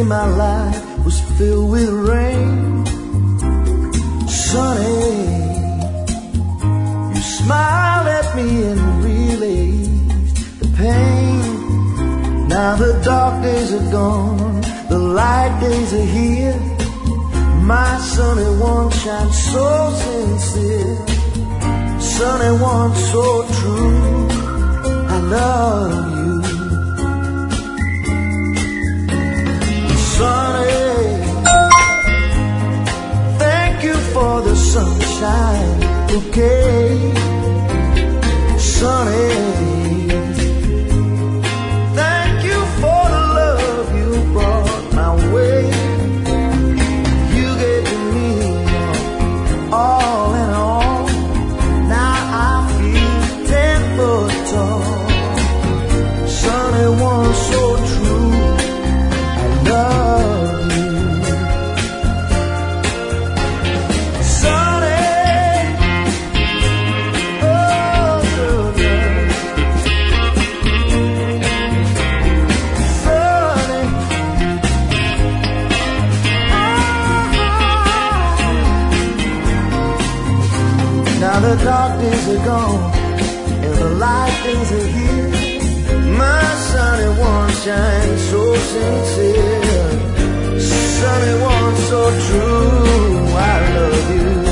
my life was filled with rain. Sunny, you smiled at me and relieved the pain. Now the dark days are gone, the light days are here. My sunny one shines so sincere, sunny one so true. I love you. Sunny, thank you for the sunshine bouquet. Sunny, thank you for the love you brought my way. You gave to me all in all. Now I feel 10 foot tall. Sunny one so true. I love you. Sunny, oh good love. Sunny, now the dark days are gone and the light days are here. My sunny one shines so sincere, sunny one so true. I love you.